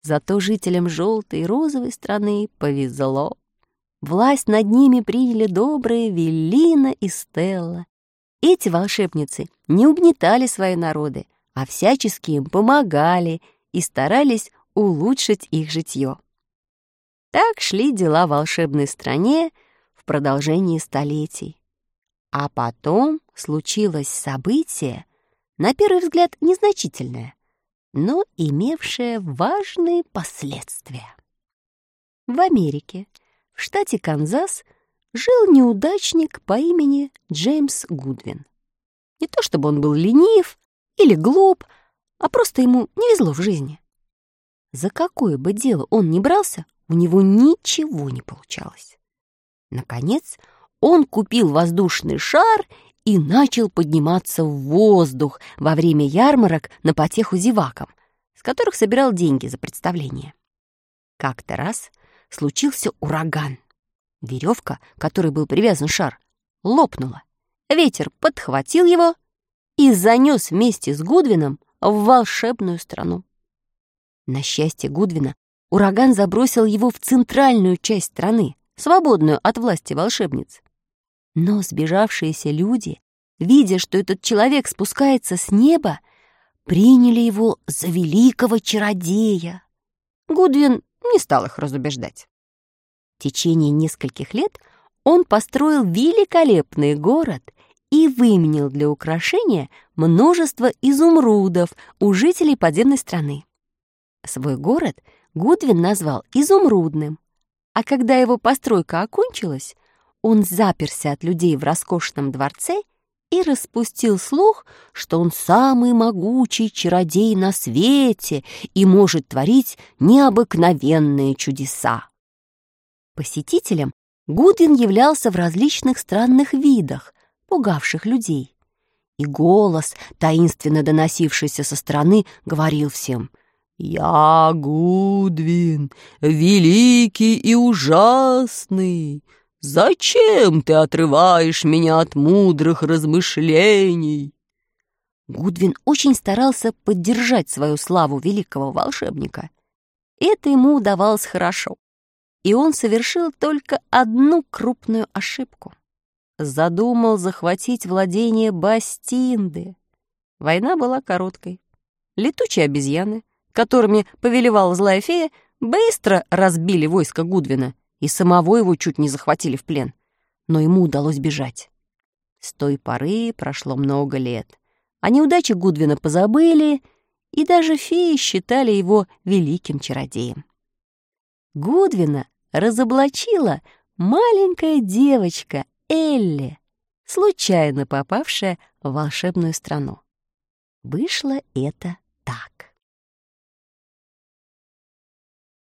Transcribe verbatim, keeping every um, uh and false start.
Зато жителям желтой и розовой страны повезло. Власть над ними приняли добрые Веллина и Стелла. Эти волшебницы не угнетали свои народы, а всячески им помогали и старались улучшить их житье. Так шли дела в волшебной стране в продолжении столетий. А потом случилось событие, на первый взгляд незначительное, но имевшее важные последствия. В Америке, в штате Канзас, жил неудачник по имени Джеймс Гудвин. Не то чтобы он был ленив или глуп, а просто ему не везло в жизни. За какое бы дело он ни брался, у него ничего не получалось. Наконец, он купил воздушный шар и начал подниматься в воздух во время ярмарок на потеху зевакам, с которых собирал деньги за представление. Как-то раз случился ураган. Веревка, к которой был привязан шар, лопнула. Ветер подхватил его и занес вместе с Гудвином в волшебную страну. На счастье Гудвина ураган забросил его в центральную часть страны, свободную от власти волшебниц. Но сбежавшиеся люди, видя, что этот человек спускается с неба, приняли его за великого чародея. Гудвин не стал их разубеждать. В течение нескольких лет он построил великолепный город и выменял для украшения множество изумрудов у жителей подземной страны. Свой город Гудвин назвал Изумрудным, а когда его постройка окончилась, он заперся от людей в роскошном дворце и распустил слух, что он самый могучий чародей на свете и может творить необыкновенные чудеса. Посетителям Гудвин являлся в различных странных видах, пугавших людей. И голос, таинственно доносившийся со стороны, говорил всем: «Я Гудвин, великий и ужасный. Зачем ты отрываешь меня от мудрых размышлений?» Гудвин очень старался поддержать свою славу великого волшебника. Это ему удавалось хорошо, и он совершил только одну крупную ошибку. Задумал захватить владение Бастинды. Война была короткой. Летучие обезьяны, которыми повелевала злая фея, быстро разбили войско Гудвина, и самого его чуть не захватили в плен. Но ему удалось бежать. С той поры прошло много лет. О неудаче Гудвина позабыли, и даже феи считали его великим чародеем. Гудвина разоблачила маленькая девочка Элли, случайно попавшая в волшебную страну. Вышло это так.